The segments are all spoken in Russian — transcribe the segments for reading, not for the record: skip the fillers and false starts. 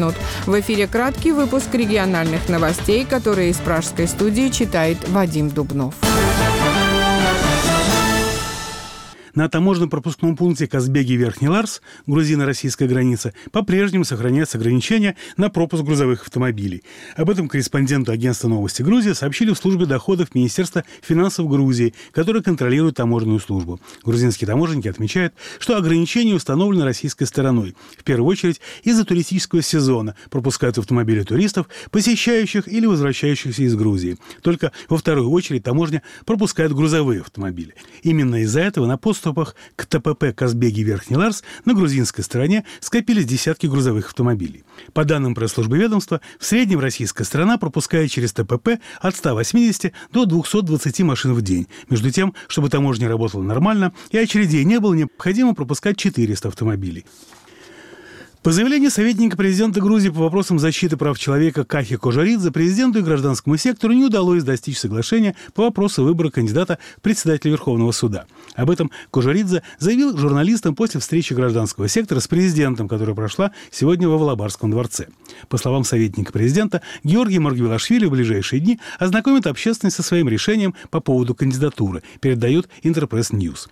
минут. В эфире краткий выпуск региональных новостей, которые из пражской студии читает Вадим Дубнов. На таможенно-пропускном пункте Казбеги-Верхний Ларс, грузино-российская граница, по-прежнему сохраняются ограничения на пропуск грузовых автомобилей. Об этом корреспонденту агентства «Новости Грузии» сообщили в службе доходов Министерства финансов Грузии, которое контролирует таможенную службу. Грузинские таможенники отмечают, что ограничения установлены российской стороной. В первую очередь из-за туристического сезона пропускают автомобили туристов, посещающих или возвращающихся из Грузии. Только во вторую очередь таможня пропускает грузовые автомобили. Именно из-за этого на подступах к ТПП Казбеги-Верхний Ларс на грузинской стороне скопились десятки грузовых автомобилей. По данным пресс-службы ведомства, в среднем российская сторона пропускает через ТПП от 180 до 220 машин в день. Между тем, чтобы таможня работала нормально и очередей не было, необходимо пропускать 400 автомобилей. По заявлению советника президента Грузии по вопросам защиты прав человека Кахи Кожаридзе, президенту и гражданскому сектору не удалось достичь соглашения по вопросу выбора кандидата в председателя Верховного суда. Об этом Кожаридзе заявил журналистам после встречи гражданского сектора с президентом, которая прошла сегодня во Волобарском дворце. По словам советника президента, Георгий Маргвелашвили в ближайшие дни ознакомит общественность со своим решением по поводу кандидатуры, передает Интерпресс Ньюс.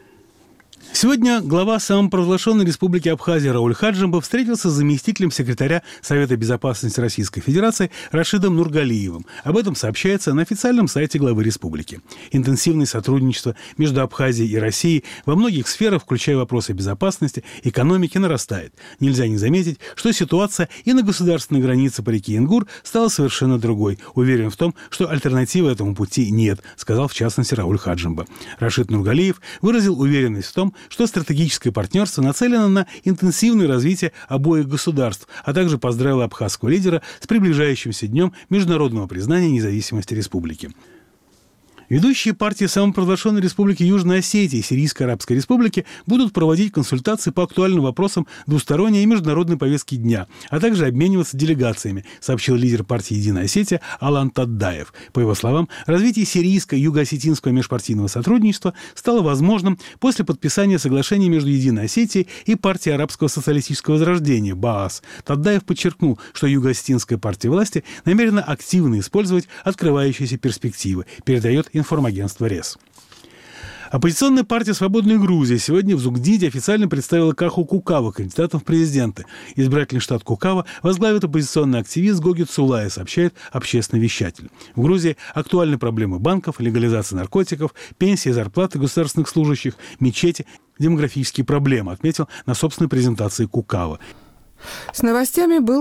Сегодня глава самопровозглашенной республики Абхазия Рауль Хаджимба встретился с заместителем секретаря Совета безопасности Российской Федерации Рашидом Нургалиевым. Об этом сообщается на официальном сайте главы республики. Интенсивное сотрудничество между Абхазией и Россией во многих сферах, включая вопросы безопасности, экономики, нарастает. Нельзя не заметить, что ситуация и на государственной границе по реке Ингур стала совершенно другой. Уверен в том, что альтернативы этому пути нет, сказал в частности Рауль Хаджимба. Рашид Нургалиев выразил уверенность в том, что стратегическое партнерство нацелено на интенсивное развитие обоих государств, а также поздравил абхазского лидера с приближающимся днем международного признания независимости республики. Ведущие партии самопровозглашенной республики Южной Осетии и Сирийской Арабской Республики будут проводить консультации по актуальным вопросам двусторонней и международной повестки дня, а также обмениваться делегациями, сообщил лидер партии «Единая Осетия» Алан Таддаев. По его словам, развитие сирийско-юго-осетинского межпартийного сотрудничества стало возможным после подписания соглашения между «Единой Осетией» и партией Арабского социалистического возрождения БААС. Таддаев подчеркнул, что юго-осетинская партия власти намерена активно использовать открывающиеся перспективы, передает информагентство РЕС. Оппозиционная партия «Свободная Грузия» сегодня в Зугдиде официально представила Каху Кукава кандидатом в президенты. Избирательный штат Кукава возглавит оппозиционный активист Гогит Сулай, сообщает общественный вещатель. В Грузии актуальны проблемы банков, легализация наркотиков, пенсии, зарплаты государственных служащих, мечети, демографические проблемы, отметил на собственной презентации Кукава. С новостями был